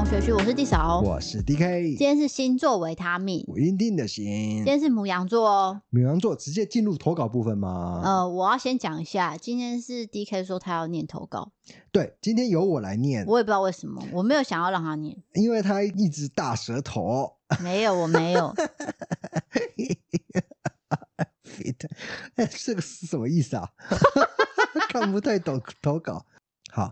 学区，我是地嫂， 我是 DK。 今天是星座维他命， 不一定的星。 今天是牡羊座哦。 牡羊座直接进入投稿部分吗？ 我要先讲一下，今天是 DK 说他要念投稿， 对，今天由我来念。 我也不知道为什么，我没有想要让他念， 因为他一直大舌头。 没有，我没有。 这个是什么意思啊？看不太懂投稿。好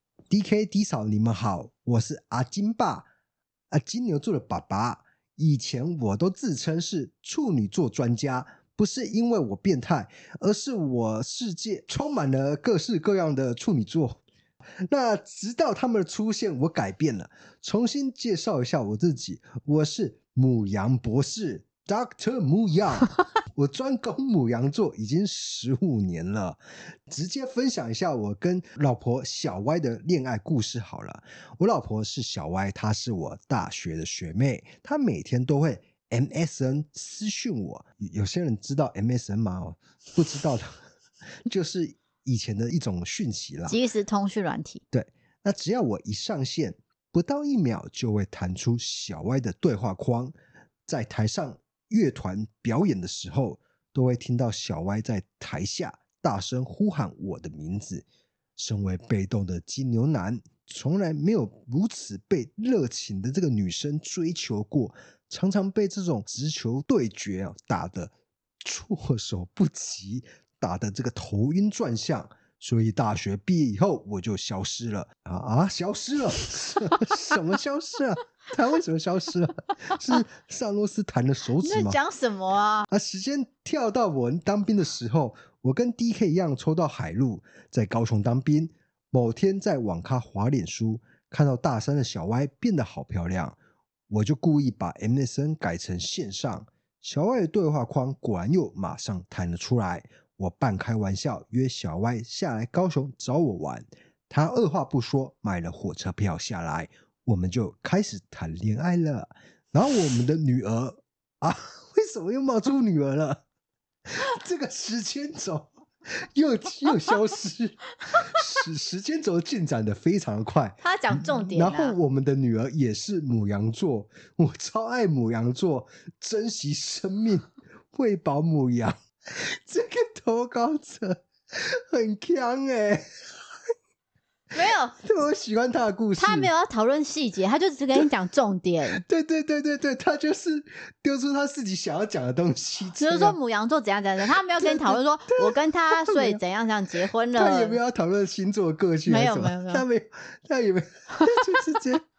，DK D 嫂你们好，我是阿金爸，金牛座的爸爸。以前我都自称是处女座专家，不是因为我变态，而是我世界充满了各式各样的处女座。那直到他们的出现，我改变了，重新介绍一下我自己，我是牡羊博士 Dr. 牡羊。我专攻牡羊座已经15年了，直接分享一下我跟老婆小歪的恋爱故事好了。我老婆是小歪，她是我大学的学妹，她每天都会 MSN 私讯我。有些人知道 MSN 吗？不知道的就是以前的一种讯息啦， 即时通讯软体。 对，那只要我一上线，不到1秒就会弹出小歪的对话框，在台上乐团表演的时候，都会听到小歪在台下大声呼喊我的名字。身为被动的金牛男，从来没有如此被热情的这个女生追求过，常常被这种直球对决打得措手不及，打得这个头晕转向。所以大学毕业以后我就消失了消失了什么消失了？他为什么消失了？是萨诺斯弹了手指吗？ 你在讲什么啊？ 时间跳到我当兵的时候，我跟 DK 一样抽到海陆，在高雄当兵。某天在网咖滑脸书，看到大三的小歪变得好漂亮，我就故意把 MSN 改成线上，小歪的对话框果然又马上弹了出来。我半开玩笑约小歪下来高雄找我玩，他二话不说买了火车票下来，我们就开始谈恋爱了。然后我们的女儿为什么又冒出女儿了？这个时间轴又消失，时间轴进展的非常快。 他讲重点然后我们的女儿也是牡羊座，我超爱牡羊座，珍惜生命，喂饱牡羊。这个投稿者很强没有， 我喜欢他的故事。 他没有要讨论细节，他就只跟你讲重点。 对，他就是丢出他自己想要讲的东西。 就是说牡羊座怎样怎样，他没有跟你讨论说我跟他所以怎样怎样结婚了。 他也没有要讨论星座的个性， 没有， 他也没有，就是这样。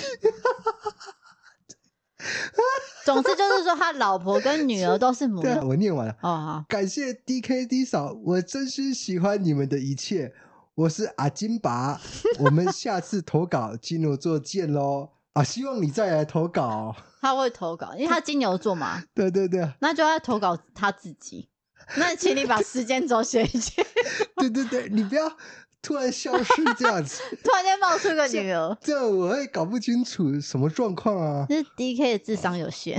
总之就是说，他老婆跟女儿都是牡羊。 对，我念完了。 好， 感谢 DKD 嫂，我真心喜欢你们的一切。我是阿金拔，我们下次投稿金牛座见咯。希望你再来投稿。 他会投稿，因为他金牛座嘛。 对， 那就要投稿他自己。那请你把时间轴写一写。 对，你不要突然消失这样子。 突然间冒出个女儿， 这样我会搞不清楚什么状况啊。 这是 DK 的智商有限。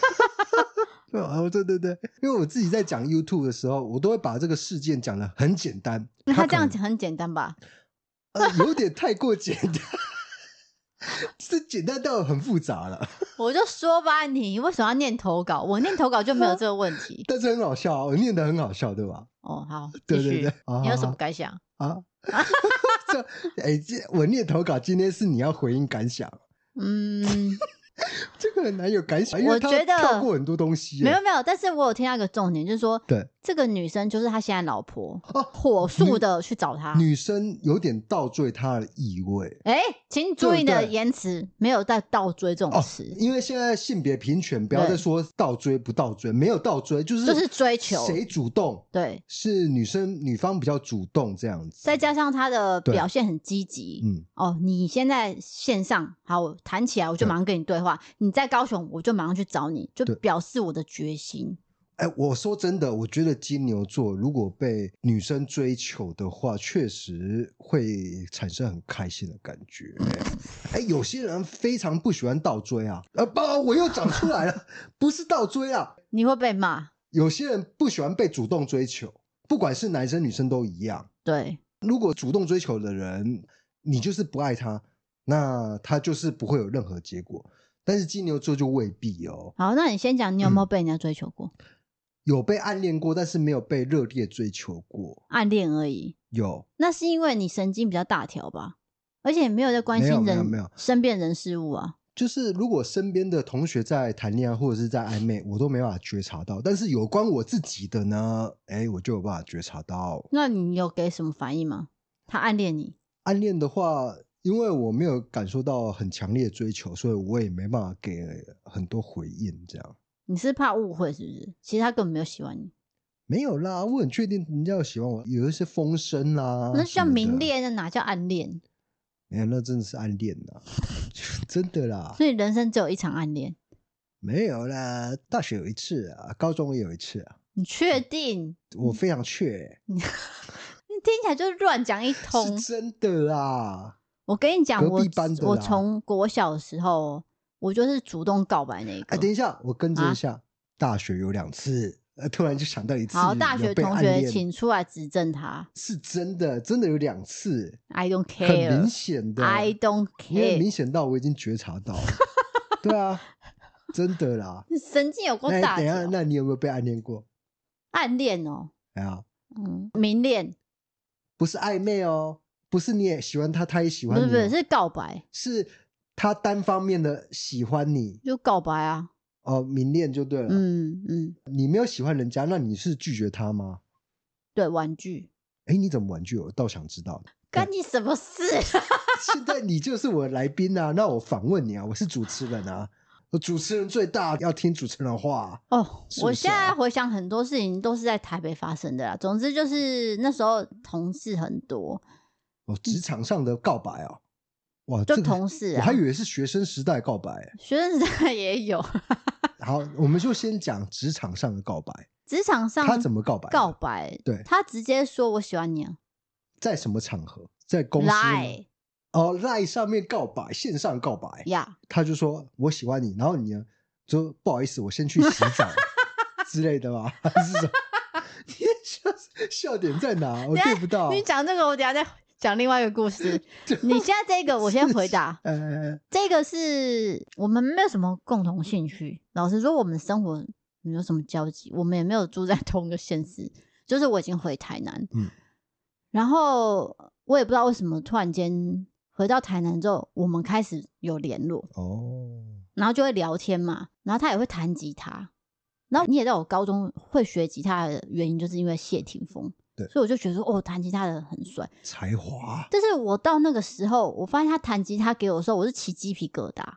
对，因为我自己在讲 YouTube 的时候，我都会把这个事件讲得很简单。 他这样讲很简单吧？ 有点太过简单。这简单到很复杂了。 我就说吧，你为什么要念投稿？我念投稿就没有这个问题。 但是很好笑我念得很好笑，对吧？ 好， 对， 你有什么感想我念投稿今天是你要回应感想。这个很难有感想，因为他跳过很多东西。 没有，但是我有听到一个重点，就是说， 对， 这个女生就是他现在老婆，火速的去找他。 女生有点倒追他的意味。 请注意你的言辞，没有在倒追这种词。 因为现在性别平权，不要再说倒追不倒追，没有倒追，就是追求谁主动。 对， 是女方比较主动这样子， 再加上他的表现很积极。你现在线上好谈起来，我就马上跟你对话。你在高雄，我就马上去找你，就表示我的决心。 我说真的，我觉得金牛座如果被女生追求的话，确实会产生很开心的感觉。有些人非常不喜欢倒追我又讲出来了。不是倒追你会被骂。 有些人不喜欢被主动追求，不管是男生女生都一样。 对， 如果主动追求的人你就是不爱他， 那他就是不会有任何结果。但是金牛座就未必哦。 好，那你先讲，你有没有被人家追求过？ 有被暗恋过，但是没有被热烈追求过。 暗恋而已。 有。 那是因为你神经比较大条吧？而且没有在关心人身边人事物啊。 就是如果身边的同学在谈恋爱或者是在暧昧，我都没办法觉察到。但是有关我自己的呢，我就有办法觉察到。 那你有给什么反应吗？他暗恋你？ 暗恋的话，因为我没有感受到很强烈的追求，所以我也没办法给很多回应。这样， 你是怕误会是不是？其实他根本没有喜欢你。 没有啦，我很确定人家有喜欢我，有一些风声啦。 那叫明恋，那哪叫暗恋？ 没有，那真的是暗恋啦，真的啦。 所以人生只有一场暗恋？ 没有啦，大学有一次啊，高中也有一次啊。 你确定？ 我非常确。 你听起来就是乱讲一通。 是真的啦。 我跟你讲，我从国小的时候，我就是主动告白那个。 等一下，我更正一下，大学有2次。突然就想到一次。 好，大学同学请出来指证他。 是真的，真的有2次。 I don't care。 很明显的。 I don't care。 因为明显到我已经觉察到了。对啊，真的啦。 神经有够大。 等一下，那你有没有被暗恋过？ 暗恋哦。明恋。 不是暧昧哦，不是你也喜欢他，他也喜欢你。 不是是告白。 是他单方面的喜欢你。 就告白啊。 明恋就对了。你没有喜欢人家，那你是拒绝他吗？ 对，婉拒。 你怎么婉拒？我倒想知道。 干你什么事？ 现在你就是我的来宾啊，那我访问你啊，我是主持人啊，我主持人最大，要听主持人的话。 我现在回想很多事情都是在台北发生的啦。总之就是那时候同事很多。 职场上的告白啊。哇， 就同事啊。 我还以为是学生时代告白。 学生时代也有。 好，我们就先讲职场上的告白。 职场上他怎么告白？ 告白，对，他直接说我喜欢你啊。 在什么场合？在公司吗？LINE 上面告白，线上告白呀。 他就说我喜欢你，然后你呢就不好意思，我先去洗澡之类的吗？还是什么？你笑点在哪？我 get 不到。 你讲这个，我等一下再讲另外一个故事。你现在这个我先回答。这个是我们没有什么共同兴趣，老实说我们生活没有什么交集，我们也没有住在同一个县市。就是我已经回台南，然后我也不知道为什么突然间回到台南之后，我们开始有联络。然后就会聊天嘛，然后他也会弹吉他。然后你也知道我高中会学吉他的原因就是因为谢霆锋。 对， 所以我就觉得说弹吉他的很帅， 才华。 但是我到那个时候，我发现他弹吉他给我的时候，我是起鸡皮疙瘩。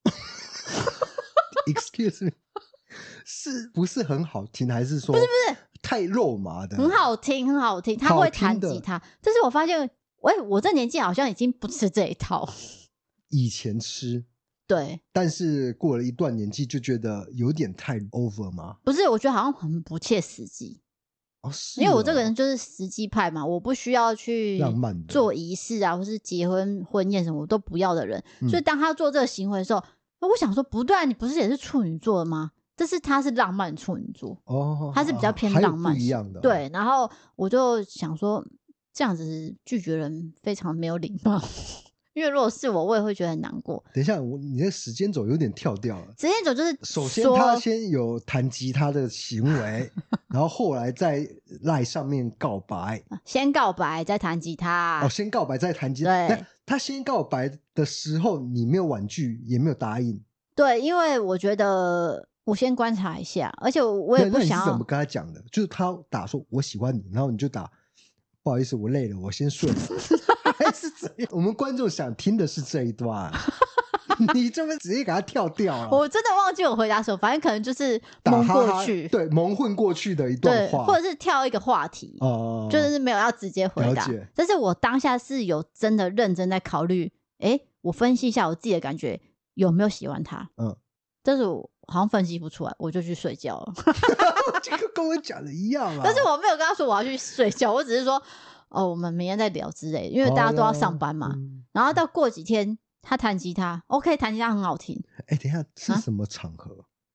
Excuse me， 是不是很好听，还是说不是太肉麻的？ 很好听，很好听。他会弹吉他，但是我发现，我这年纪好像已经不吃这一套。 以前吃， 对， 但是过了一段年纪就觉得有点太 over 吗？ 不是，我觉得好像很不切实际。因为我这个人就是实际派嘛，我不需要去做仪式啊，或是结婚婚宴什么我都不要的人。所以当他做这个行为的时候，我想说不对啊，你不是也是处女座的吗？他是浪漫处女座。他是比较偏浪漫不一样的。 对，然后我就想说这样子拒绝人非常没有礼貌。因为如果是我也会觉得很难过。 等一下，你的时间轴有点跳掉了。 时间轴就是首先他先有弹吉他的行为，然后后来在 LINE 上面告白。 先告白再弹吉他。 先告白再弹吉他。对，他先告白的时候你没有婉拒也没有答应。 对，因为我觉得我先观察一下，而且我也不想要。 那你是怎么跟他讲的？就是他打说我喜欢你，然后你就打不好意思我累了我先睡了。还是怎样？我们观众想听的是这一段。你这么直接给他跳掉了。 我真的忘记我回答什么，反正可能就是蒙过去。 对，蒙混过去的一段话， 或者是跳一个话题。就是没有要直接回答。但是我当下是有真的认真在考虑，我分析一下我自己的感觉有没有喜欢他。但是我好像分析不出来，我就去睡觉了。 这个跟我讲的一样啊。 但是我没有跟他说我要去睡觉，我只是说我们明天再聊之类的，因为大家都要上班嘛。然后到过几天他弹吉他 OK， 弹吉他很好听。 等一下是什么场合？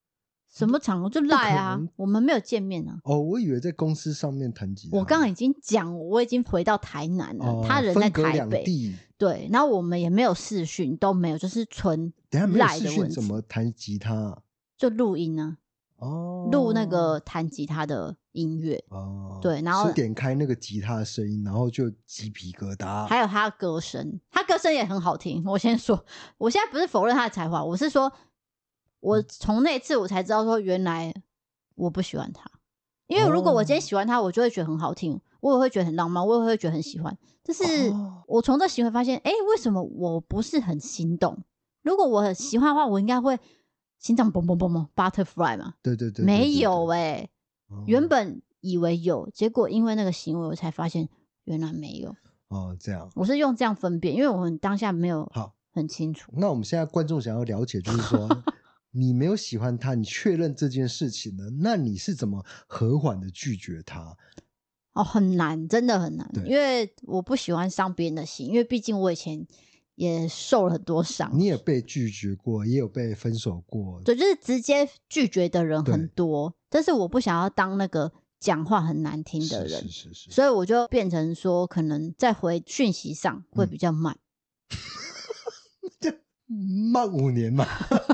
什么场合就赖啊，我们没有见面啊。 哦，我以为在公司上面弹吉他。 我刚刚已经讲，我已经回到台南了，他人在台北，对，然后我们也没有视讯，都没有，就是纯赖的问题。等下没有视讯怎么弹吉他啊？ 就录音啊，录那个弹吉他的音乐，对，然后点开那个吉他的声音，然后就鸡皮疙瘩。 还有他的歌声，他歌声也很好听。我先说，我现在不是否认他的才华，我是说，我从那次我才知道说，原来我不喜欢他。因为如果我今天喜欢他，我就会觉得很好听，我也会觉得很浪漫，我也会觉得很喜欢。但是我从这行为发现，为什么我不是很心动？如果我很喜欢的话，我应该会心脏蹦蹦蹦蹦 butterfly 嘛？ 对， 没有原本以为有，结果因为那个行为，我才发现原来没有。 这样， 我是用这样分辨，因为我们当下没有很清楚。 那我们现在观众想要了解，就是说你没有喜欢他，你确认这件事情呢，那你是怎么和缓的拒绝他？ 很难，真的很难，因为我不喜欢伤别人的心，因为毕竟我以前也受了很多伤。 你也被拒绝过，也有被分手过。 对，就是直接拒绝的人很多，但是我不想要当那个讲话很难听的人，是，所以我就变成说，可能在回讯息上会比较慢， 慢5年嘛，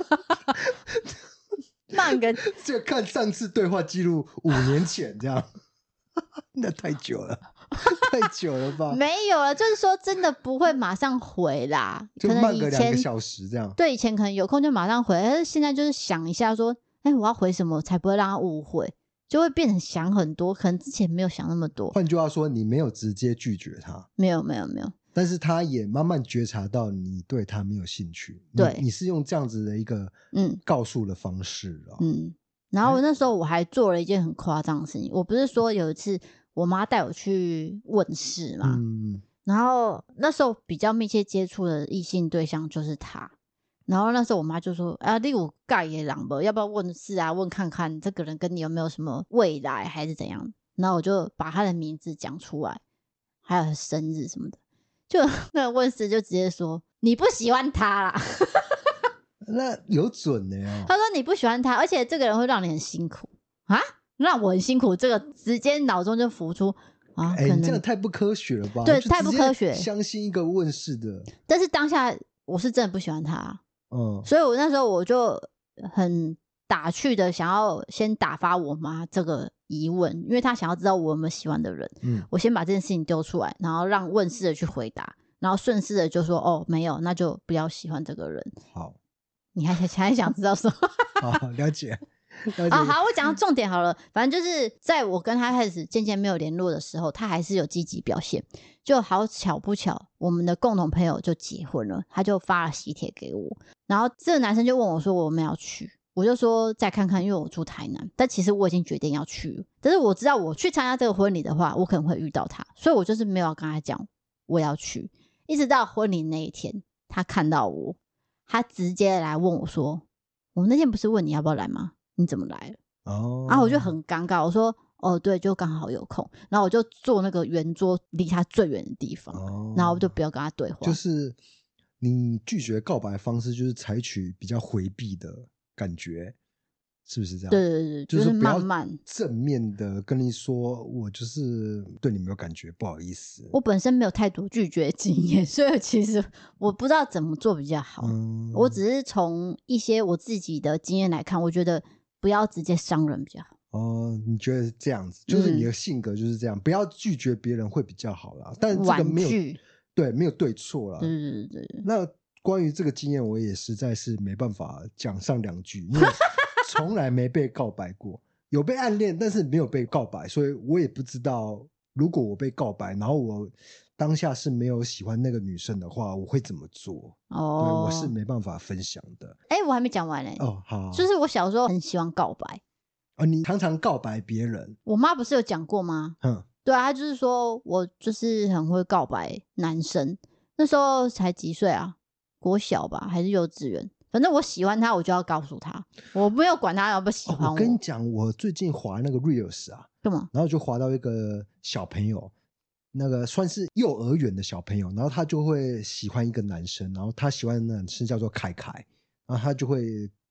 慢个就看上次对话记录5年前这样，那太久了。太久了吧？ 没有了，就是说真的不会马上回啦， 就慢个2个小时这样。 对，以前可能有空就马上回，但是现在就是想一下说，我要回什么才不会让他误会，就会变成想很多，可能之前没有想那么多。 换句话说，你没有直接拒绝他， 没有， 但是他也慢慢觉察到你对他没有兴趣。 对， 你是用这样子的一个告诉的方式然后那时候我还做了一件很夸张的事情，我不是说有一次我妈带我去问事嘛，然后那时候比较密切接触的异性对象就是他，然后那时候我妈就说你有盖也狼不，要不要问事啊，问看看这个人跟你有没有什么未来还是怎样，然后我就把他的名字讲出来，还有他生日什么的，就那个问事就直接说你不喜欢他啦。 那有准的哦。 他说你不喜欢他，而且这个人会让你很辛苦啊，让我很辛苦，这个直接脑中就浮出啊。 你这样太不科学了吧？ 对，太不科学。 相信一个问世的， 但是当下我是真的不喜欢他，所以我那时候我就很打趣的想要先打发我妈这个疑问，因为她想要知道我有没有喜欢的人。我先把这件事情丢出来，然后让问世的去回答，然后顺势的就说没有，那就不要喜欢这个人。 好。 你还想知道什么？ 好，了解。 好，我讲到重点好了。反正就是在我跟他开始渐渐没有联络的时候，他还是有积极表现。就好巧不巧，我们的共同朋友就结婚了，他就发了喜帖给我。然后这个男生就问我说：“我们要去？”我就说：“再看看，因为我住台南。”但其实我已经决定要去了。但是我知道我去参加这个婚礼的话，我可能会遇到他，所以我就是没有跟他讲我要去。一直到婚礼那一天，他看到我。他直接来问我说：“我那天不是问你要不要来吗？你怎么来了？”然后我就很尴尬，我说：“对，就刚好有空。”然后我就坐那个圆桌，离他最远的地方，然后我就不要跟他对话。 就是你拒绝告白的方式，就是采取比较回避的感觉，是不是这样？ 对，就是慢慢正面的跟你说，我就是对你没有感觉，不好意思。 我本身没有太多拒绝经验，所以其实我不知道怎么做比较好。我只是从一些我自己的经验来看，我觉得不要直接伤人比较好。 你觉得这样子，就是你的性格就是这样，不要拒绝别人会比较好啦。但这个没有对错啦。 对。 那关于这个经验，我也实在是没办法讲上2句，因为从来没被告白过，有被暗恋，但是没有被告白，所以我也不知道，如果我被告白，然后我当下是没有喜欢那个女生的话，我会怎么做？对，我是没办法分享的。 我还没讲完嘞。 好， 就是我小时候很喜欢告白。 你常常告白别人？ 我妈不是有讲过吗？对啊，她就是说我就是很会告白男生。那时候才几岁啊？国小吧，还是幼稚园？反正我喜欢他，我就要告诉他，我没有管他要不要喜欢我。 我跟你讲，我最近滑那个 Reels 啊， 干嘛？ 然后就滑到一个小朋友，那个算是幼儿园的小朋友，然后他就会喜欢一个男生，然后他喜欢的男生叫做凯凯，然后他就会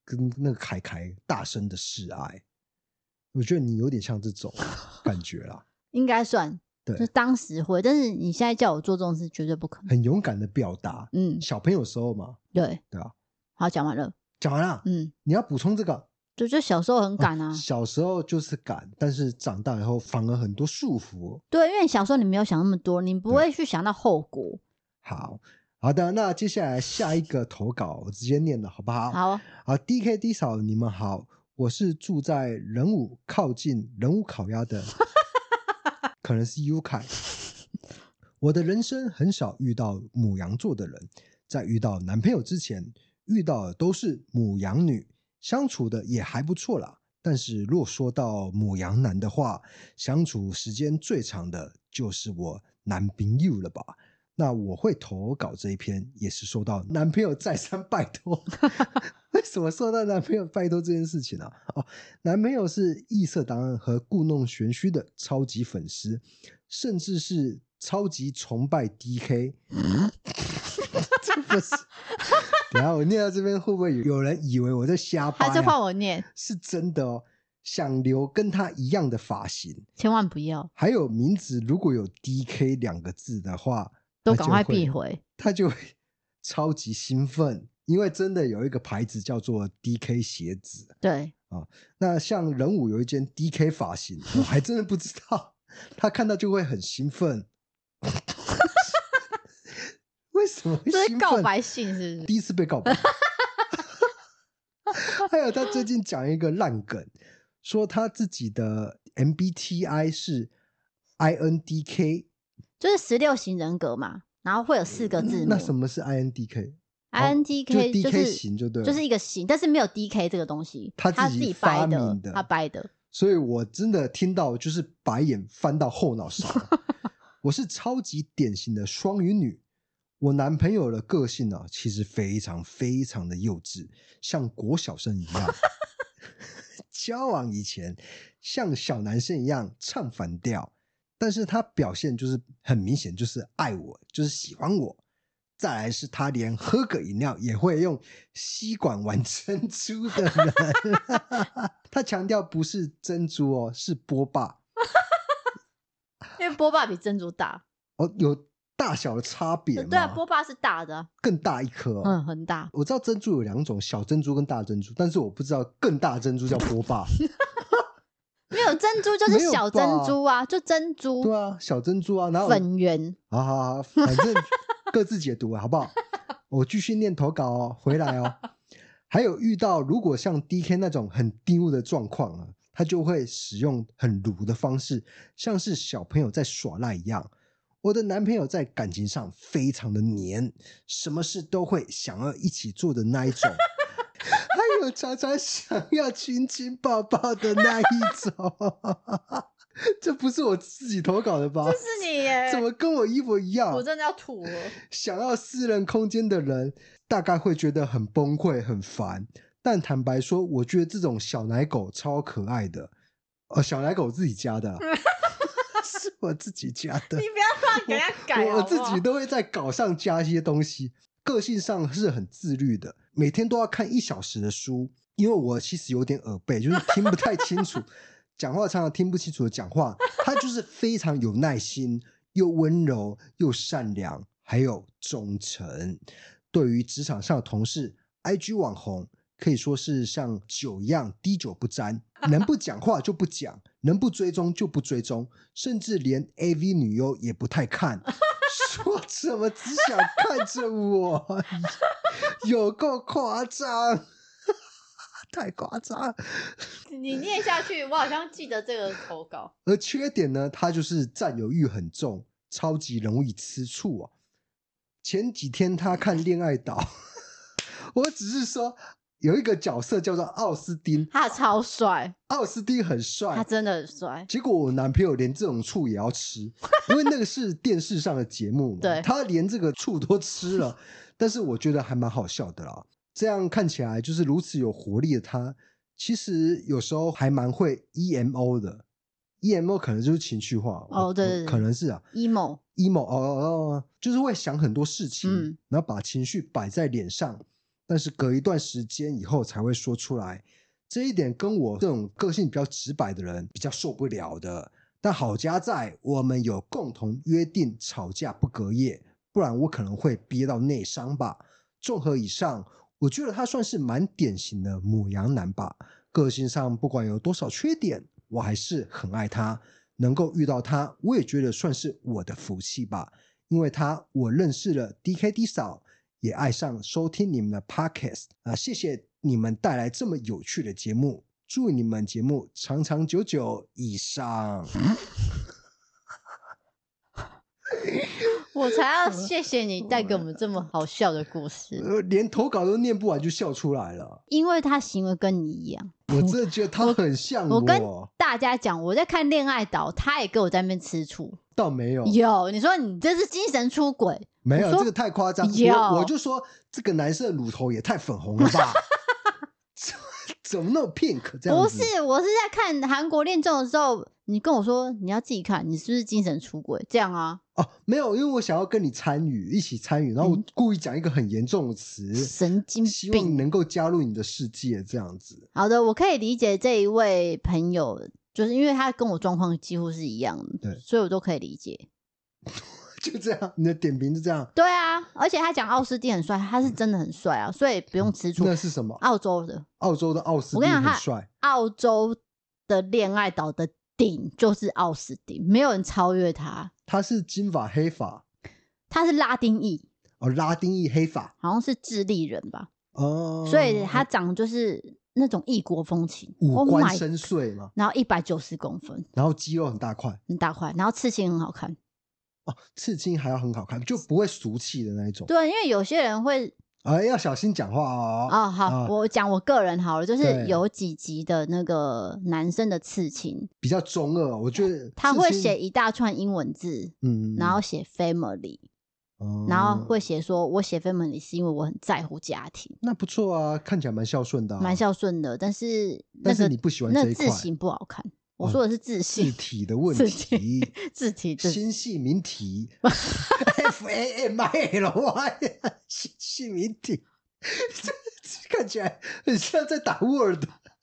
跟那个凯凯大声的示爱。我觉得你有点像这种感觉啦。 应该算， 对， 就当时会，但是你现在叫我做这种事，绝对不可能。 很勇敢的表达，小朋友时候嘛， 对啊。 好，讲完了， 你要补充这个？ 就小时候很敢啊， 小时候就是敢，但是长大以后反而很多束缚。 对，因为小时候你没有想那么多，你不会去想到后果。 好的，那接下来下一个投稿我直接念了好不好？ 好 ，DK 嫂你们好，我是住在仁武靠近仁武烤鸭的可能是 U 凯。我的人生很少遇到牡羊座的人，在遇到男朋友之前遇到的都是牡羊女，相处的也还不错啦。但是若说到牡羊男的话，相处时间最长的就是我男朋友了吧。那我会投稿这一篇也是受到男朋友再三拜托。为什么受到男朋友拜托这件事情啊？男朋友是异色档案和故弄玄虚的超级粉丝，甚至是超级崇拜 DK。这不是等一下我念到这边会不会有人以为我在瞎掰？ 还是换我念？ 是真的哦，想留跟他一样的发型， 千万不要。 还有名字如果有 DK 2个字的话， 都赶快避讳， 他就会超级兴奋，因为真的有一个牌子叫做 DK 鞋子。 对那像仁武有一件 DK 发型，我还真的不知道，他看到就会很兴奋。为什么会兴奋？ 这是告白信是不是？ 第一次被告白。还有他最近讲一个烂梗，说他自己的 MBTI 是 INDK， 就是16型人格嘛，然后会有4个字母。 那什么是 INDK？INDK 就 DK 型就对了， 就是一个型，但是没有 DK 这个东西， 他自己发明的，他掰的。 所以我真的听到就是白眼翻到后脑勺。我是超级典型的双鱼女。我男朋友的个性啊，其实非常非常的幼稚，像国小生一样。交往以前像小男生一样唱反调，但是他表现就是很明显，就是爱我，就是喜欢我。再来是他连喝个饮料也会用吸管玩珍珠的人。他强调不是珍珠哦，是波霸。 因为波霸比珍珠大。 有大小的差别吗？ 对啊，波霸是大的， 更大一颗。 很大。 我知道珍珠有2种，小珍珠跟大珍珠，但是我不知道更大珍珠叫波霸。 没有珍珠就是小珍珠啊，就珍珠。 对啊，小珍珠啊，然后粉圆。 好，反正各自解读好不好？我继续念投稿哦，回来哦。还有遇到如果像 DK 那种很丢的状况啊，他就会使用很鲁的方式，像是小朋友在耍赖一样。我的男朋友在感情上非常的黏，什么事都会想要一起做的那一种。还有常常想要亲亲抱抱的那一种。这不是我自己投稿的吧？ 这是你耶， 怎么跟我一模一样？ 我真的要吐了。 想要私人空间的人大概会觉得很崩溃很烦，但坦白说我觉得这种小奶狗超可爱的。小奶狗自己家的。是我自己家的。 你不要乱给人家改好不好？ 我自己都会在稿上加一些东西。个性上是很自律的，每天都要看1小时的书，因为我其实有点耳背，就是听不太清楚。讲话常常听不清楚的讲话。他就是非常有耐心，又温柔又善良，还有忠诚。对于职场上的同事 IG 网红可以说是像酒一样滴酒不沾，能不讲话就不讲，能不追踪就不追踪，甚至连 AV 女优也不太看。说什么只想看着我。有够夸张。太夸张。 你念下去我好像记得这个投稿。 而缺点呢，他就是占有欲很重，超级容易吃醋啊。前几天他看恋爱岛。我只是说有一个角色叫做奥斯汀， 他超帅。 奥斯汀很帅， 他真的很帅。 结果我男朋友连这种醋也要吃。因为那个是电视上的节目嘛。 对， 他连这个醋都吃了。但是我觉得还蛮好笑的啦。这样看起来就是如此有活力的他，其实有时候还蛮会 EMO 的。EMO 可能就是情绪化。 对， 可能是啊 emo 就是会想很多事情，然后把情绪摆在脸上， 但是隔一段时间以后才会说出来。这一点跟我这种个性比较直白的人比较受不了的。但好家在我们有共同约定吵架不隔夜，不然我可能会憋到内伤吧。综合以上，我觉得他算是蛮典型的母羊男吧。个性上不管有多少缺点，我还是很爱他。能够遇到他，我也觉得算是我的福气吧。因为他，我认识了 DKD 嫂，也爱上收听你们的 Podcast 谢谢你们带来这么有趣的节目，祝你们节目长长久久。以上。 我才要谢谢你带给我们这么好笑的故事。 连投稿都念不完就笑出来了， 因为他行为跟你一样。 我真的觉得他很像我。 我跟大家讲，我在看恋爱岛，他也跟我在那边吃醋。 倒没有， 有你说你这是精神出轨？ 没有，这个太夸张。我就说这个男生的乳头也太粉红了吧。怎么那么 pink 这样子？ 不是，我是在看韩国恋综的时候，你跟我说你要自己看，你是不是精神出轨？这样啊？ 哦，没有，因为我想要跟你参与，一起参与，然后我故意讲一个很严重的词， 神经病， 希望能够加入你的世界，这样子。 好的，我可以理解这一位朋友，就是因为他跟我状况几乎是一样的， 对， 所以我都可以理解。 就这样，你的点评是这样。 对啊，而且他讲奥斯汀很帅，他是真的很帅啊，所以不用吃醋。 那是什么？ 澳洲的奥斯汀很帅。 澳洲的恋爱岛的顶就是奥斯汀，没有人超越他。 他是金发黑发， 他是拉丁裔哦，拉丁裔黑发， 好像是智利人吧？ 哦， 所以他长得就是那种异国风情， 五官深邃嘛， 然后190公分， 然后肌肉很大块， 然后刺青很好看。 哦，刺青还要很好看，就不会俗气的那一种。 对，因为有些人会要小心讲话哦。 哦，好，我讲我个人好了，就是有几集的那个男生的刺青比较中二，我觉得他会写一大串英文字，然后写 family，然后会写说我写 family 是因为我很在乎家庭。 那不错啊，看起来蛮孝顺的， 蛮孝顺的，但是你不喜欢这一块， 那字形不好看。我说的是字形， 字体的问题， 字体新细明体FAMILY 新细明体，看起来很像在打 Word。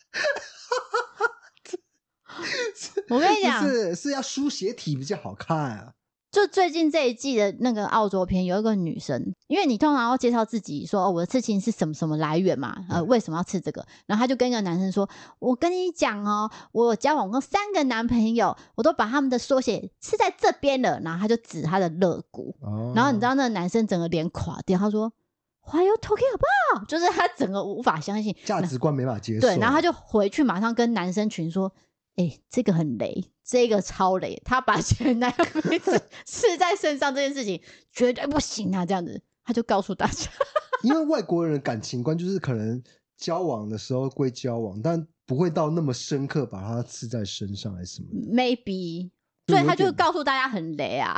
我跟你讲， 是要书写体比较好看啊。 就最近这一季的那个澳洲片，有一个女生，因为你通常要介绍自己说，我的刺青是什么什么来源嘛，为什么要刺这个？然后他就跟一个男生说，我跟你讲哦，我交往过3个男朋友，我都把他们的缩写刺在这边了。然后他就指他的肋骨，然后你知道那个男生整个脸垮掉，他说 Why you talking about？ 就是他整个无法相信， 价值观没法接受。 对，然后他就回去马上跟男生群说，这个很雷，这个超雷，他把前男友名字刺在身上这件事情绝对不行啊！这样子，他就告诉大家， 因为外国人的感情观就是可能交往的时候归交往，但不会到那么深刻把它刺在身上还是什么的 ，maybe， 所以他就告诉大家很雷啊。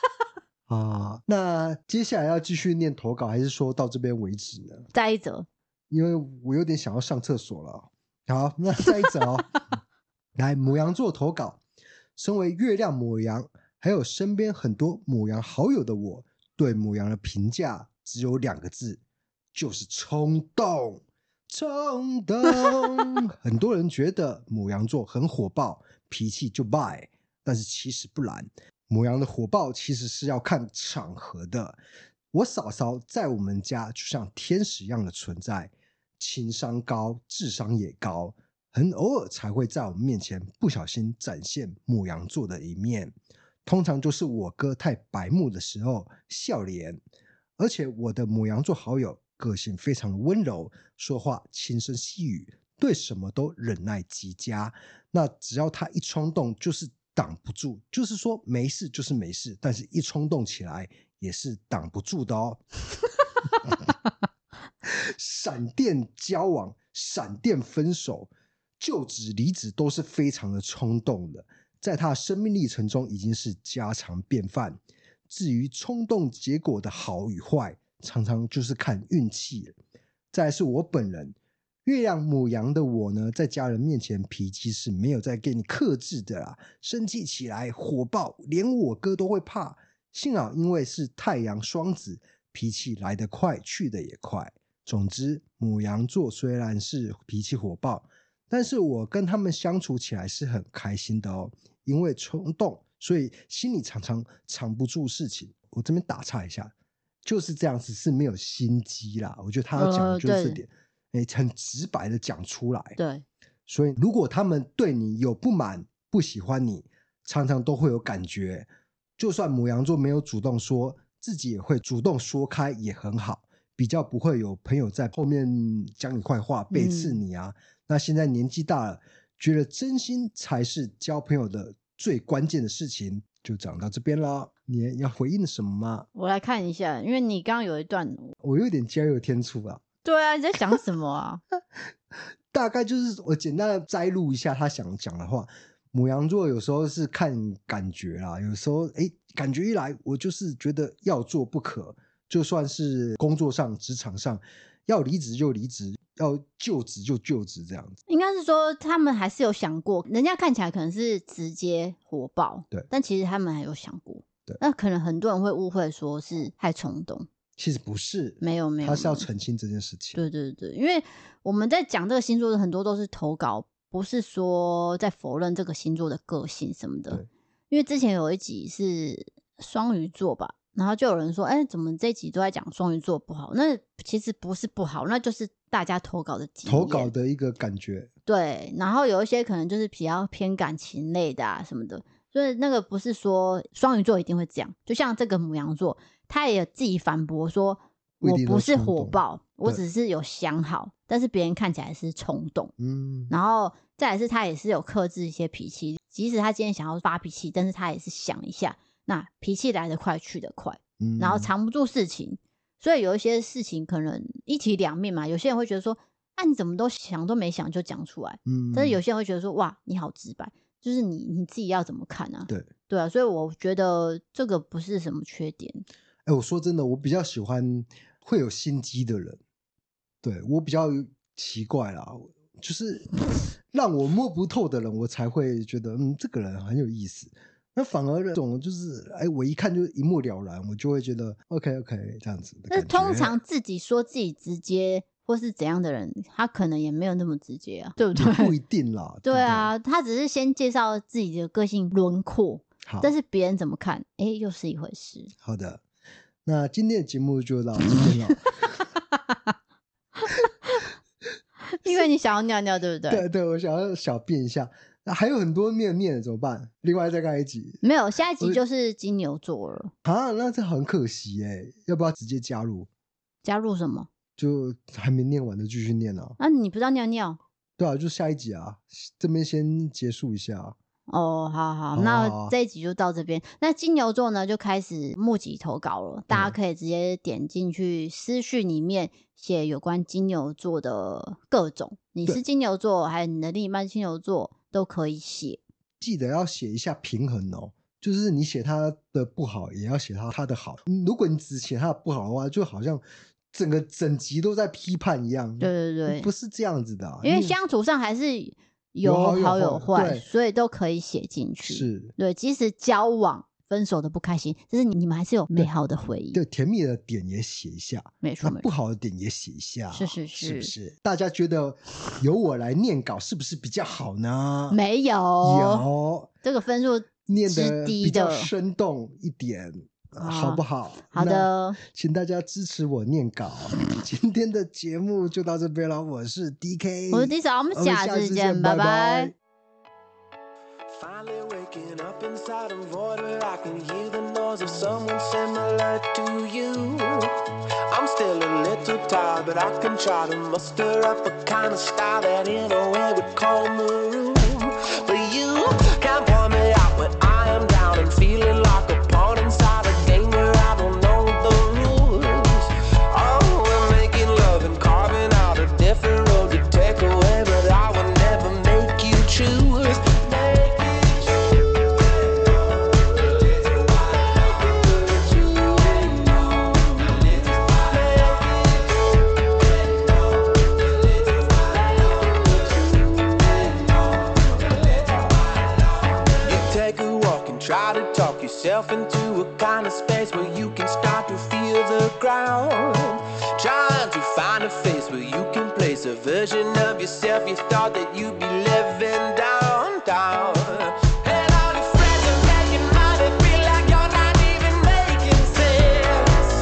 那接下来要继续念投稿，还是说到这边为止呢？ 再一则， 因为我有点想要上厕所了。好，那再一则哦。来，牡羊座投稿。身为月亮牡羊，还有身边很多牡羊好友的我，对牡羊的评价只有2个字，就是冲动。冲动。很多人觉得牡羊座很火爆，脾气就败，但是其实不然。牡羊的火爆其实是要看场合的。我嫂嫂在我们家就像天使一样的存在，情商高，智商也高，很偶尔才会在我们面前不小心展现牡羊座的一面，通常就是我哥太白目的时候笑脸。而且我的牡羊座好友个性非常的温柔，说话轻声细语，对什么都忍耐极佳。那只要他一冲动就是挡不住，就是说没事就是没事，但是一冲动起来也是挡不住的哦。闪电交往，闪电分手，就职离职都是非常的冲动的，在他生命历程中已经是家常便饭。至于冲动结果的好与坏，常常就是看运气了。再来是我本人，月亮牡羊的我呢，在家人面前脾气是没有在给你克制的啦，生气起来火爆，连我哥都会怕。幸好因为是太阳双子，脾气来得快去得也快， 总之，牡羊座虽然是脾气火爆，但是我跟他们相处起来是很开心的哦。因为冲动，所以心里常常藏不住事情。我这边打岔一下，就是这样子，是没有心机啦。我觉得他要讲的就是这点，很直白的讲出来。 对， 所以如果他们对你有不满、不喜欢你，常常都会有感觉。就算牡羊座没有主动说，自己也会主动说开，也很好。比较不会有朋友在后面讲你坏话、背刺你啊。那现在年纪大了，觉得真心才是交朋友的最关键的事情。就讲到这边了，你要回应什么吗？ 我来看一下，因为你刚刚有一段， 我有点加油添醋啊。 对啊，你在讲什么啊？ 大概就是我简单的摘录一下他想讲的话。牡羊座有时候是看感觉啦，有时候感觉一来，我就是觉得要做不可。就算是工作上、职场上，要离职就离职，要就职就就职，这样子。 应该是说他们还是有想过，人家看起来可能是直接火爆， 对， 但其实他们还有想过。 对， 那可能很多人会误会说是太冲动， 其实不是， 没有， 他是要澄清这件事情。 对对对，因为我们在讲这个星座的很多都是投稿，不是说在否认这个星座的个性什么的。 对， 因为之前有一集是双鱼座吧。然后就有人说，怎么这一集都在讲双鱼座不好？那其实不是不好，那就是大家投稿的经验， 投稿的一个感觉。 对，然后有一些可能就是比较偏感情类的啊什么的，所以那个不是说双鱼座一定会这样。就像这个牡羊座，他也自己反驳说，我不是火爆，我只是有想好，但是别人看起来是冲动。然后再来是他也是有克制一些脾气，即使他今天想要发脾气，但是他也是想一下。那脾气来得快去得快，然后藏不住事情，所以有一些事情可能一体两面嘛。有些人会觉得说，你怎么都想都没想就讲出来，但是有些人会觉得说，哇，你好直白，就是你自己要怎么看啊？对啊，所以我觉得这个不是什么缺点。 我说真的，我比较喜欢会有心机的人，对，我比较奇怪啦，就是让我摸不透的人，我才会觉得这个人很有意思。那反而这种就是我一看就一目了然，我就会觉得 OK 这样子的感觉。 但是通常自己说自己直接或是怎样的人，他可能也没有那么直接啊，对不对？ 不一定啦。 对啊，他只是先介绍自己的个性轮廓，但是别人怎么看，又是一回事。 好的，那今天的节目就到这边了。 因为你想要尿尿，对不对？ 对，我想要小便一下。那还有很多没有念的怎么办？另外再看一集。 没有，下一集就是金牛座了啊，那这很可惜要不要直接加入？ 加入什么？ 就还没念完的继续念啊。 你不知道尿尿？ 对啊，就下一集啊，这边先结束一下。 好，那这一集就到这边。那金牛座呢，就开始募集投稿了，大家可以直接点进去私讯里面写有关金牛座的各种，你是金牛座还是你的另一半金牛座都可以写。 记得要写一下平衡哦，就是你写他的不好，也要写他的好。如果你只写他的不好的话，就好像整集都在批判一样。 对， 不是这样子的啊， 因为相处上还是有好有坏，所以都可以写进去。 是， 对，即使交往分手的不开心，但是你们还是有美好的回忆。 对，甜蜜的点也写一下， 没错， 不好的点也写一下。 是不是？大家觉得由我来念稿是不是比较好呢？ 没有，这个分数念的比较生动一点。好不好？ 好的， 请大家支持我念稿。今天的节目就到这边了，我是 DK， 我是 D 嫂，我们下次见，拜拜。 Finally waking up inside a void where I can hear the noise of someone similar to you. I'm still a little tired, but I can try to muster up a kind of style that in a way would calm the room. But you can't point me out when I am down and feeling like a pawn inside a game where I don't know the rules. Oh, we're making love and carving out a different road to take away, but I would never make you choose. Try to talk yourself into a kind of space where you can start to feel the ground. Trying to find a version of yourself you thought that you'd be living downtown. And all your friends are making money, feel like you're not even making sense.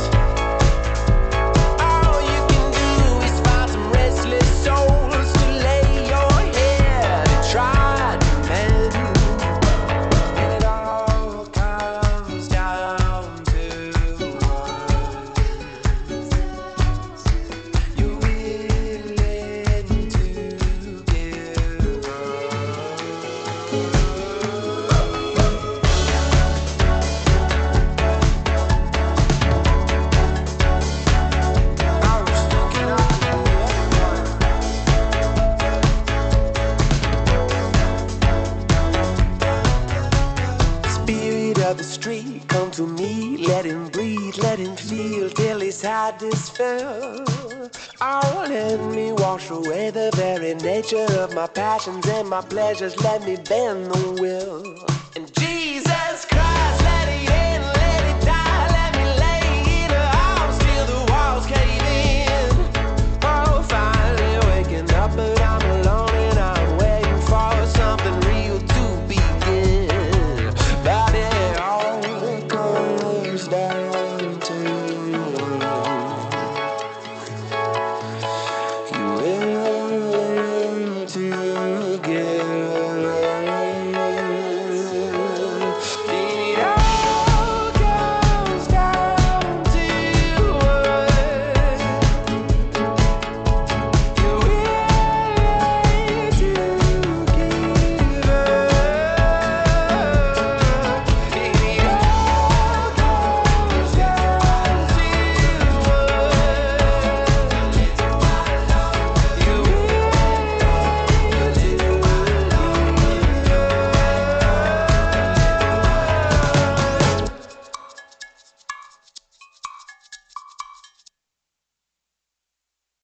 All you can do is find some restless souls to lay your head and try to mend. And it all comes down to you're willing to give up. I was thinking of Spirit of the street, come to me, let him breathe, let him feel till his had this fill. Oh, let me wash away the very nature of my passions and my pleasures, let me bend the will.